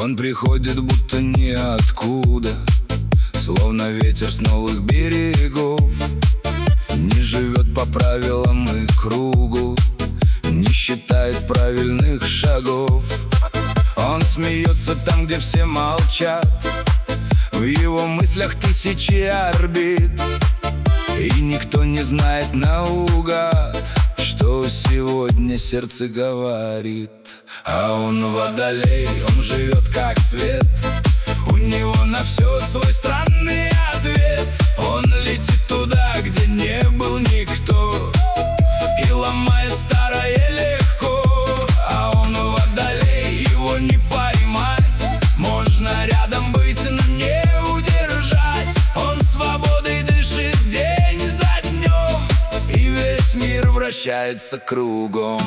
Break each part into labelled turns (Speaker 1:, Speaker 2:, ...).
Speaker 1: Он приходит будто ниоткуда, словно ветер с новых берегов. Не живет по правилам и кругу, не считает правильных шагов. Он смеется там, где все молчат, в его мыслях тысячи орбит. И никто не знает наугад, что сегодня сердце говорит. А он водолей, он живет как свет, у него на все свой странный ответ. Он летит туда, где не был никто, и ломает старое легко. А он водолей, его не поймать, можно рядом быть, но не удержать. Он свободой дышит день за днем, и весь мир вращается кругом.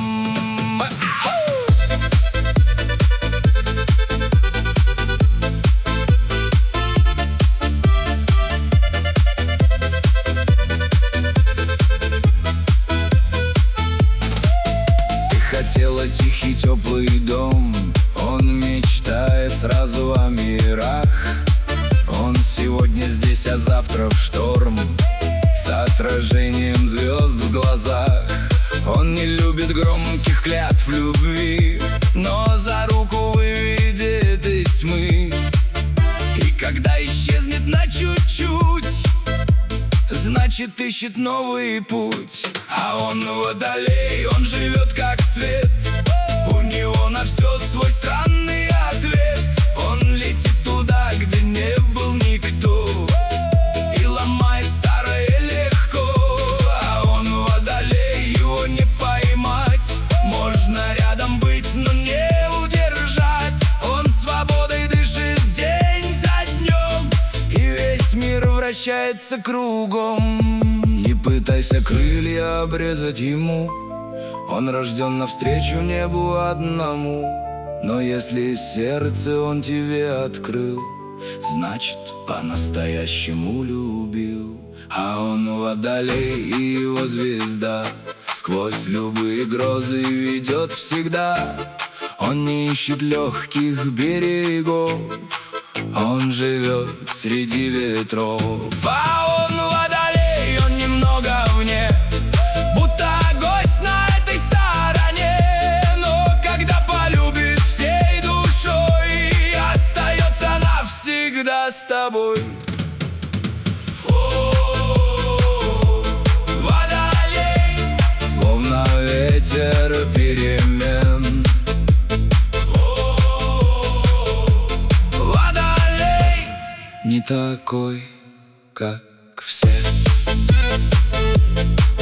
Speaker 1: Хотела тихий теплый дом, он мечтает сразу о мирах. Он сегодня здесь, а завтра в шторм, с отражением звезд в глазах. Он не любит громких клятв любви, но за руку выведет из тьмы. И когда исчезнет на чуть-чуть, значит ищет новый путь. А он водолей, он живет как свет, у него на все свой странный ответ. Он летит туда, где не был никто, и ломает старое легко. А он водолей, его не поймать, можно рядом быть, но не удержать. Он свободой дышит день за днем, и весь мир вращается кругом. Не пытайся крылья обрезать ему, он рожден навстречу небу одному. Но если сердце он тебе открыл, значит, по-настоящему любил. А он водолей, и его звезда сквозь любые грозы ведет всегда. Он не ищет легких берегов, он живет среди ветров. А он водолей, он немного вне, будто гость на этой стороне. Но когда полюбит всей душой, остается навсегда с тобой. Водолей, словно ветер перемен. Водолей, не такой, как все.